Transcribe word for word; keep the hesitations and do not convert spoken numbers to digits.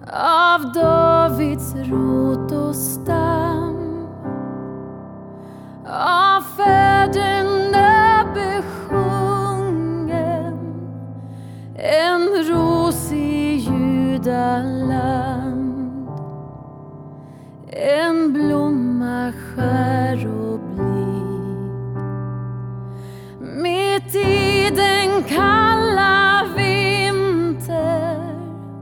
av Davids rot och stam, av fäderna besjungen, en ros i Judaland.